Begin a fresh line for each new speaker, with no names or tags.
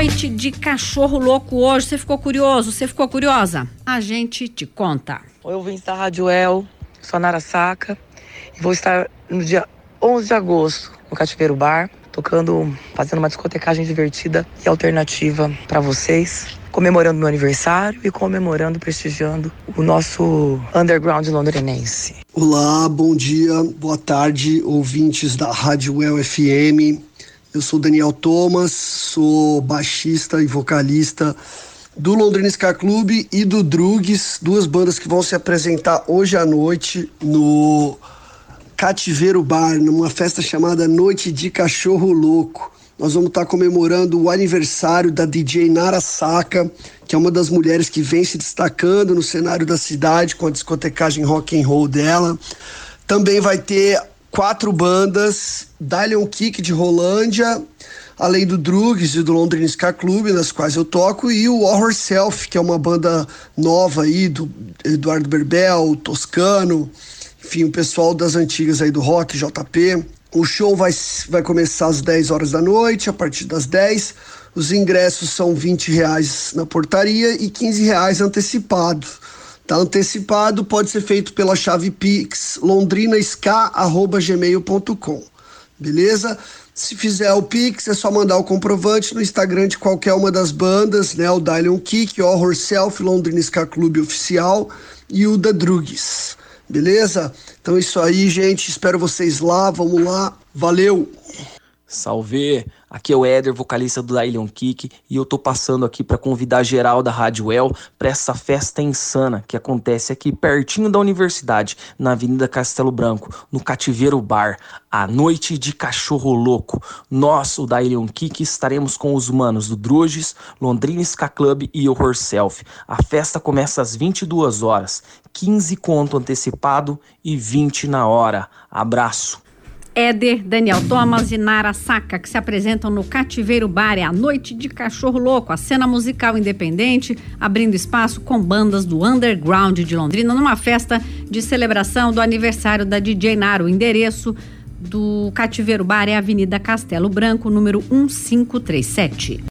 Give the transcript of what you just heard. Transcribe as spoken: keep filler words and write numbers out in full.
noite de cachorro louco hoje. Você ficou curioso? Você ficou curiosa? A gente te conta.
Oi, ouvintes da Rádio El, sou a Nara Saca e vou estar no dia onze de agosto no Cativeiro Bar, tocando, fazendo uma discotecagem divertida e alternativa para vocês, comemorando meu aniversário e comemorando, prestigiando o nosso underground londrinense.
Olá, bom dia, boa tarde, ouvintes da Rádio El F M. Eu sou Daniel Thomas, sou baixista e vocalista do Londrina Ska Club e do Drugs, duas bandas que vão se apresentar hoje à noite no Cativeiro Bar, numa festa chamada Noite de Cachorro Louco. Nós vamos estar comemorando o aniversário da D J Nara Saca, que é uma das mulheres que vem se destacando no cenário da cidade com a discotecagem rock and roll dela. Também vai ter quatro bandas, Dalion Kick de Rolândia, além do Drugs e do Londrina Ska Club, nas quais eu toco, e o Horror Self, que é uma banda nova aí, do Eduardo Berbel, Toscano, enfim, o pessoal das antigas aí do rock, J P. O show vai, vai começar às dez horas da noite, a partir das dez. Os ingressos são vinte reais na portaria e quinze reais antecipado. Tá antecipado, pode ser feito pela chave Pix, londrinasca arroba gmail ponto com. Beleza? Se fizer o Pix, é só mandar o comprovante no Instagram de qualquer uma das bandas, né? O Dalion Kick, Horror Self, Londrina Ska Club Oficial e o da Drugs. Beleza? Então é isso aí, gente. Espero vocês lá. Vamos lá. Valeu!
Salve! Aqui é o Éder, vocalista do Dalion Kick, e eu tô passando aqui para convidar geral da Rádio El para essa festa insana que acontece aqui pertinho da universidade, na Avenida Castelo Branco, no Cativeiro Bar, a Noite de Cachorro Louco. Nós, o Dalion Kick, estaremos com os manos do Drugs, Londrina Ska Club e Horror Self. A festa começa às vinte e duas horas, quinze conto antecipado e vinte na hora. Abraço!
Éder, Daniel Thomas e Nara Saca, que se apresentam no Cativeiro Bar, é a Noite de Cachorro Louco, a cena musical independente, abrindo espaço com bandas do underground de Londrina, numa festa de celebração do aniversário da D J Nara. O endereço do Cativeiro Bar é a Avenida Castelo Branco, número um cinco três sete.